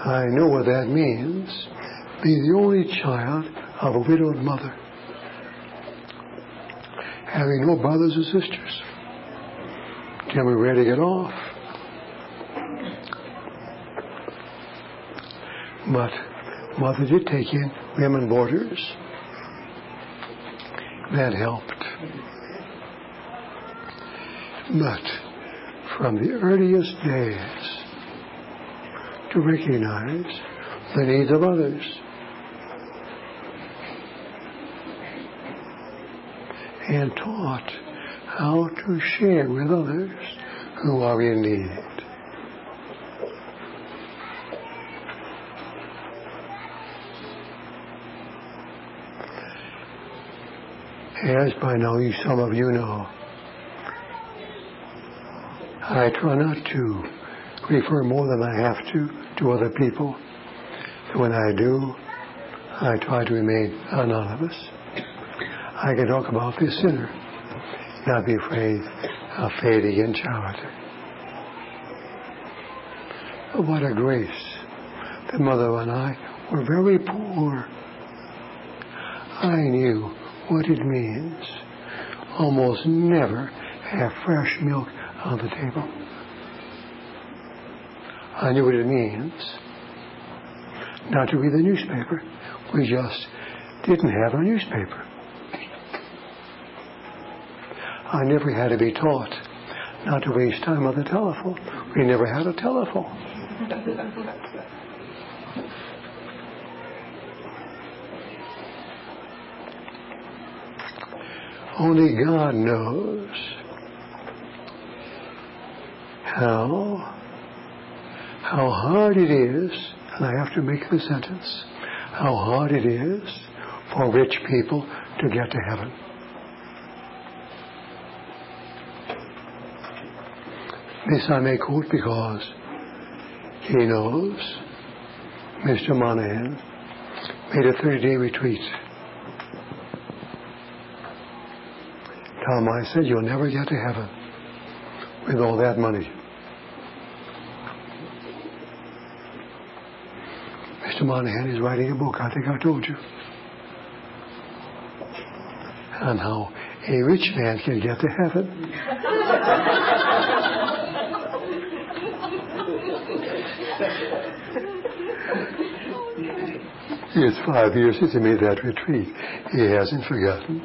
I know what that means. Be the only child of a widowed mother, having no brothers or sisters. Can we ready to get off? But Mother did take in women boarders. That helped. But from the earliest days, to recognize the needs of others. And taught how to share with others who are in need. As by now some of you know, I try not to refer more than I have to other people. When I do, I try to remain anonymous. I can talk about this sinner, not be afraid of fading in charity. But what a grace that Mother and I were very poor. I knew what it means almost never have fresh milk on the table. I knew what it means not to read the newspaper. We just didn't have a newspaper. I never had to be taught not to waste time on the telephone. We never had a telephone. Only God knows how hard it is, and I have to make the sentence, how hard it is for rich people to get to heaven. This I may quote because he knows Mr. Monahan made a 30-day retreat. Tom, I said, you'll never get to heaven with all that money. Mr. Monahan is writing a book, I think I told you, on how a rich man can get to heaven. It's 5 years since he made that retreat. He hasn't forgotten.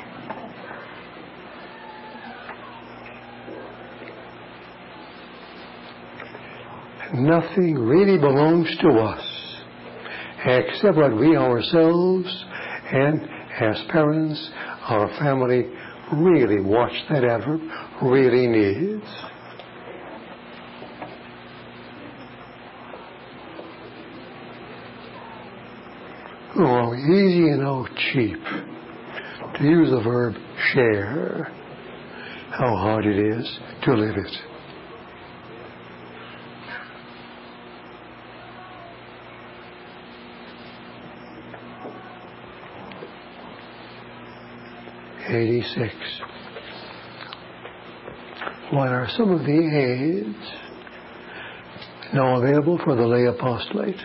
Nothing really belongs to us except what we ourselves and as parents, our family really, watch that adverb, really needs. Oh, easy and how cheap to use the verb share. How hard it is to live it. '86. What are some of the aids now available for the lay apostolate?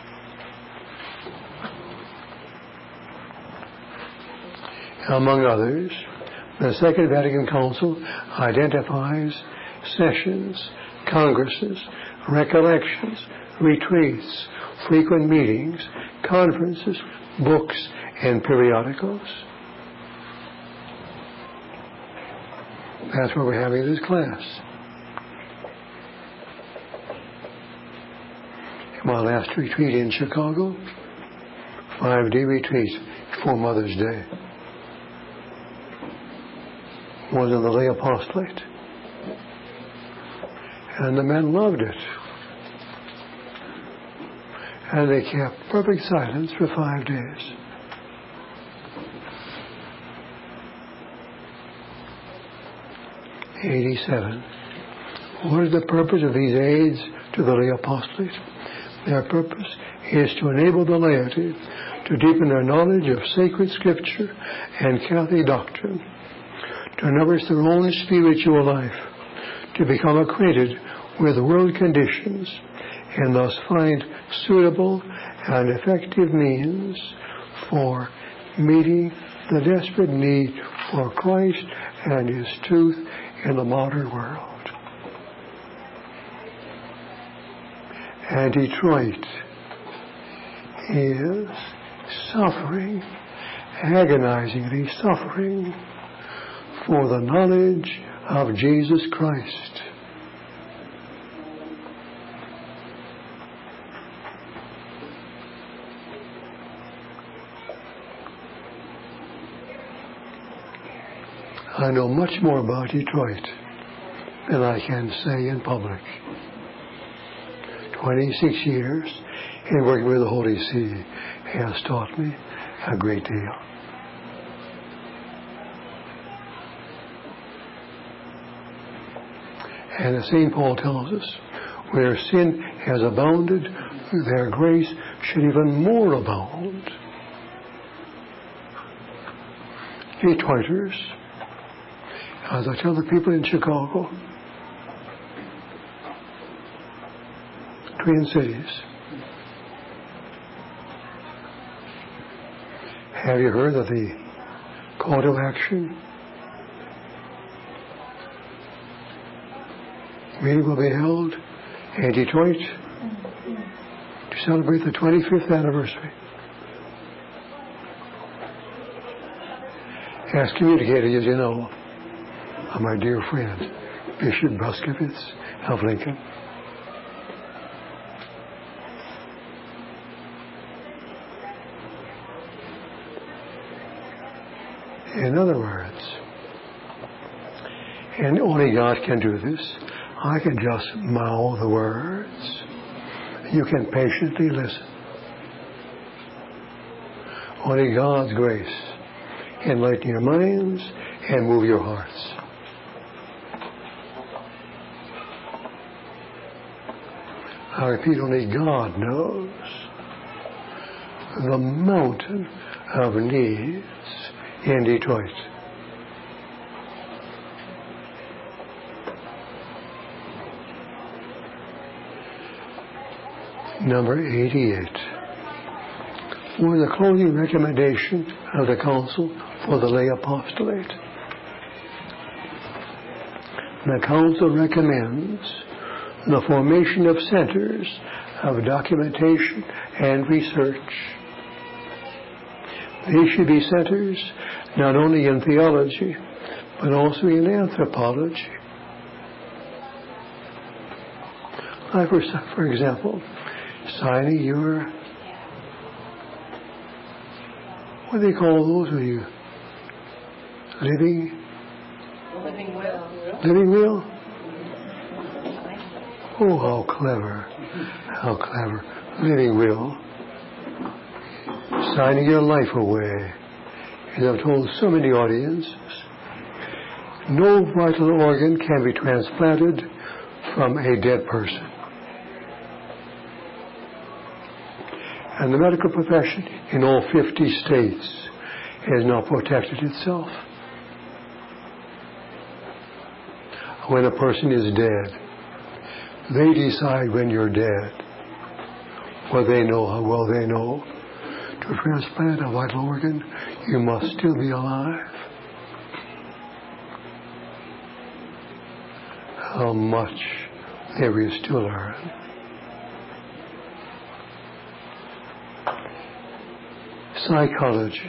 Among others, the Second Vatican Council identifies sessions, congresses, recollections, retreats, frequent meetings, conferences, books, and periodicals. That's why we're having this class. My last retreat in Chicago, 5-day retreat before Mother's Day, was in the lay apostolate. And the men loved it. And they kept perfect silence for 5 days. '87. What is the purpose of these aids to the lay apostolate? Their purpose is to enable the laity to deepen their knowledge of sacred scripture and Catholic doctrine, to nourish their own spiritual life, to become acquainted with world conditions, and thus find suitable and effective means for meeting the desperate need for Christ and His truth in the modern world. And Detroit is suffering, agonizingly suffering for the knowledge of Jesus Christ. I know much more about Detroit than I can say in public. 26 years in working with the Holy See has taught me a great deal. And as St. Paul tells us, where sin has abounded, their grace should even more abound. Detroiters, as I tell the people in Chicago, Twin Cities, have you heard of the call to action? Meeting will be held in Detroit to celebrate the 25th anniversary. As communicated, as you know, of my dear friend, Bishop Bruskowitz of Lincoln. In other words, and only God can do this, I can just mouth the words. You can patiently listen. Only God's grace enlighten your minds and move your hearts. I repeat, only God knows the mountain of needs in Detroit. Number 88. For the closing recommendation of the Council for the Lay Apostolate. The Council recommends the formation of centers of documentation and research. They should be centers not only in theology, but also in anthropology. Like for example, signing your, what do they call those of you? Living will. Living will? Oh, how clever. How clever. Living will. Signing your life away. As I've told so many audiences, no vital organ can be transplanted from a dead person. And the medical profession in all 50 states has now protected itself. When a person is dead, they decide when you're dead. Well, they know how well they know. To transplant a vital organ, you must still be alive. How much there is to learn. Psychology.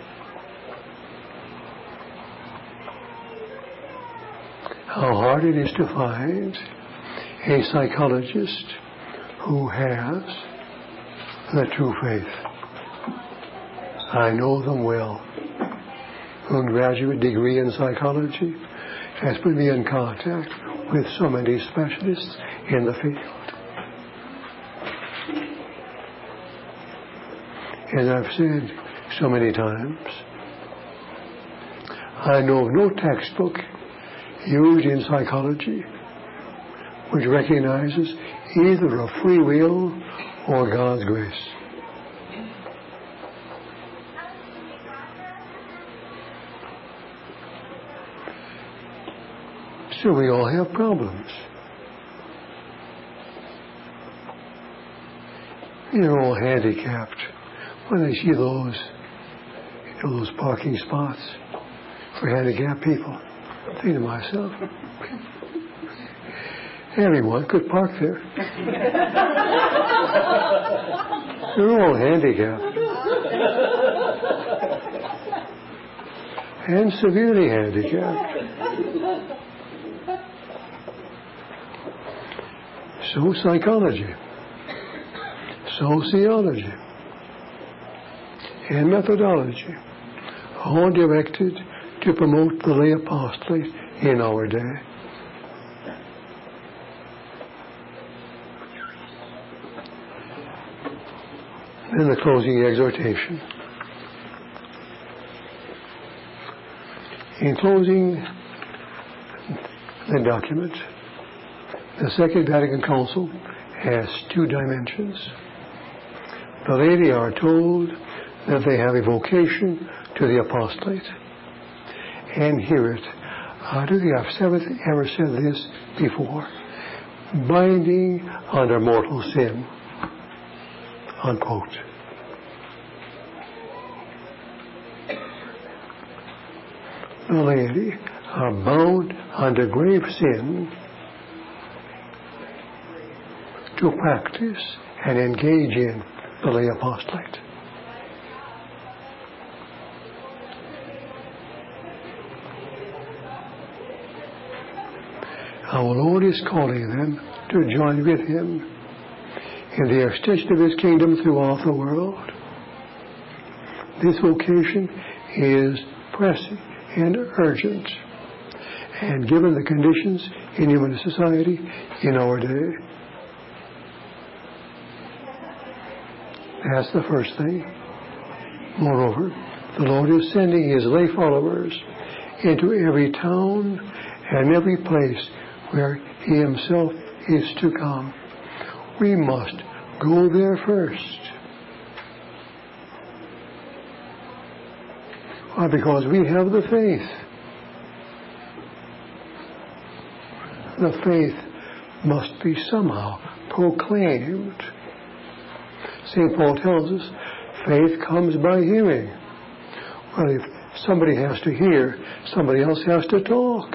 How hard it is to find a psychologist who has the true faith. I know them well. A graduate degree in psychology has put me in contact with so many specialists in the field. As I've said so many times, I know of no textbook used in psychology which recognizes either a free will or God's grace. So we all have problems. They're all handicapped. When they see those parking spots for handicapped people, I think to myself, everyone could park there. They're all handicapped. And severely handicapped. So psychology, sociology, and methodology, all directed to promote the lay apostolate in our day. Then the closing exhortation. In closing the document, the Second Vatican Council has two dimensions. The laity are told that they have a vocation to the apostolate. And hear it. Do the seventh ever said this before? Binding under mortal sin. Unquote. The laity are bound under grave sin to practice and engage in the lay apostolate. Our Lord is calling them to join with Him in the extension of His kingdom throughout the world. This vocation is pressing and urgent, and given the conditions in human society in our day. That's the first thing. Moreover, the Lord is sending His lay followers into every town and every place where He Himself is to come. We must go there first. Why? Because we have the faith. The faith must be somehow proclaimed. St. Paul tells us faith comes by hearing. Well, if somebody has to hear, somebody else has to talk.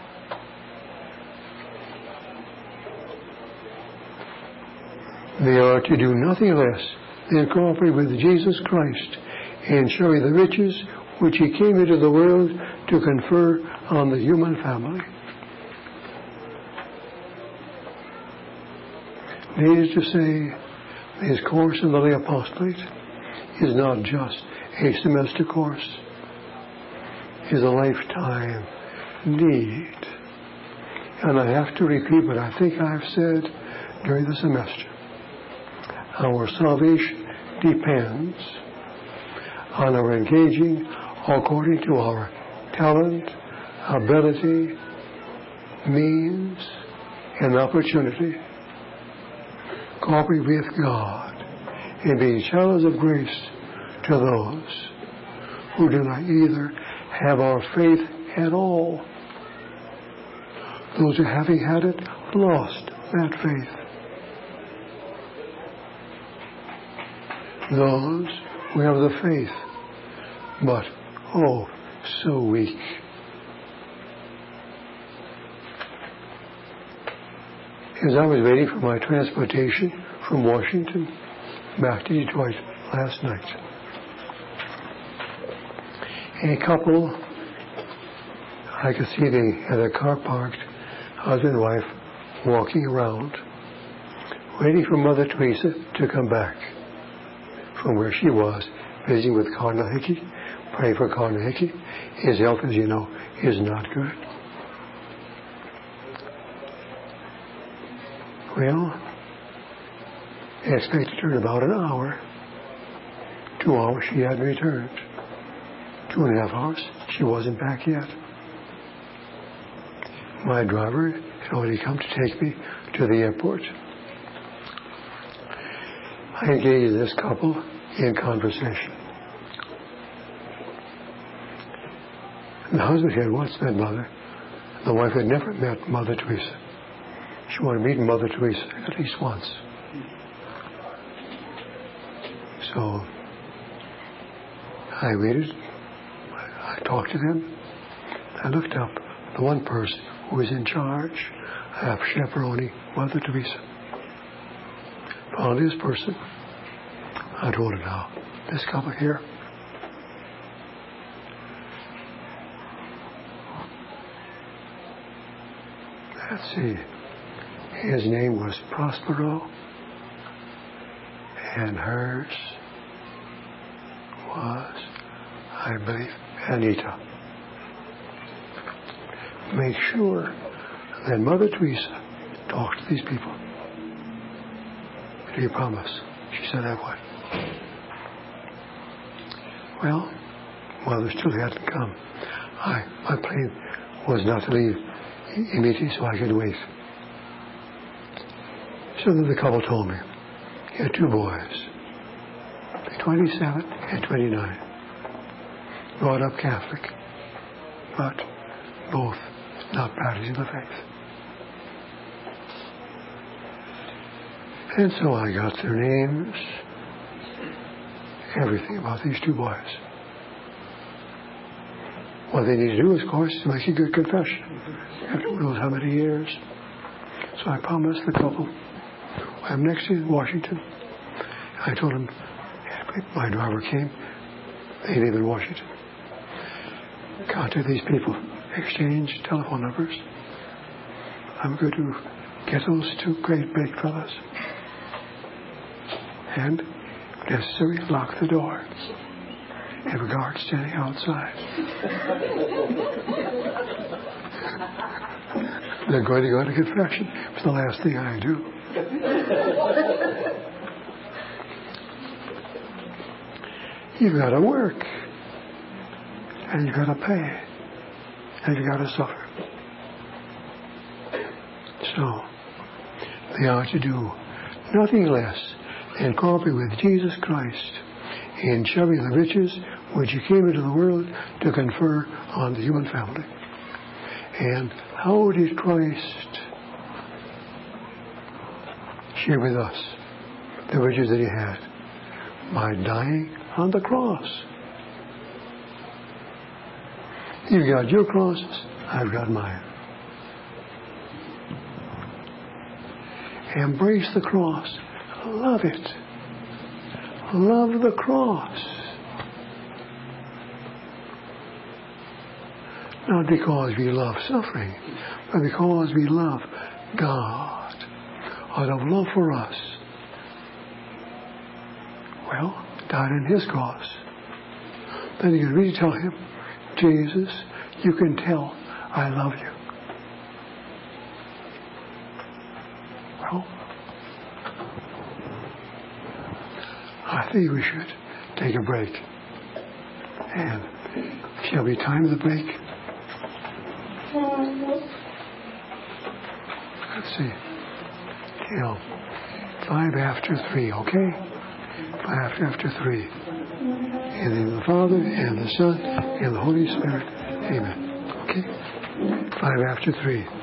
They are to do nothing less than cooperate with Jesus Christ in showing the riches which He came into the world to confer on the human family. Needless to say, His course in the lay apostolate is not just a semester course. It is a lifetime need. And I have to repeat what I think I've said during the semester. Our salvation depends on our engaging according to our talent, ability, means, and opportunity. Cooperate with God in being channels of grace to those who do not either have our faith at all, those who, having had it, lost that faith, those who have the faith, but, oh, so weak. As I was waiting for my transportation from Washington back to Detroit last night, a couple, I could see they had a car parked, husband and wife, walking around, waiting for Mother Teresa to come back from where she was, visiting with Cardinal Hickey, praying for Cardinal Hickey. His health, as you know, is not good. Well, they expected her in about an hour. 2 hours, she hadn't returned. 2.5 hours, she wasn't back yet. My driver had already come to take me to the airport. I engaged this couple in conversation. The husband had once met Mother. The wife had never met Mother Teresa. She wanted to meet Mother Teresa at least once. So I waited. I talked to them. I looked up the one person who was in charge of chaperoning Mother Teresa. Found this person. I told him, now, this couple here, let's see, his name was Prospero, and hers was, I believe, Anita. Make sure that Mother Teresa talked to these people. Do you promise? She said I would. Well, Mother still hadn't come. My plane was not to leave immediately, so I could wait. So then the couple told me he had two boys, 27 and 29, brought up Catholic, but both not practicing the faith. And so I got their names, everything about these two boys. What they need to do, of course, is make a good confession. After who knows how many years. So I promised the couple, I'm next in Washington. I told them, my driver came, they live in Washington. Contact these people, exchange telephone numbers. I'm going to get those two great big fellas. And, if necessary, lock the door. Have a guard standing outside. They're going to go to confession. It's the last thing I do. You've got to work. And you've got to pay. And you've got to suffer. So, they are to do nothing less than cooperate with Jesus Christ in sharing the riches which He came into the world to confer on the human family. And how did Christ share with us the riches that He had? By dying on the cross. You've got your crosses, I've got mine. Embrace the cross. Love it. Love the cross. Not because we love suffering, but because we love God out of love for us. Well, died on His cross. Then you can really tell Him, Jesus, you can tell I love you. Well, I think we should take a break. And shall we time the break? Let's see. 3:05, okay? 3:05. In the name of the Father, and the Son, and the Holy Spirit. Amen. Okay? 3:05.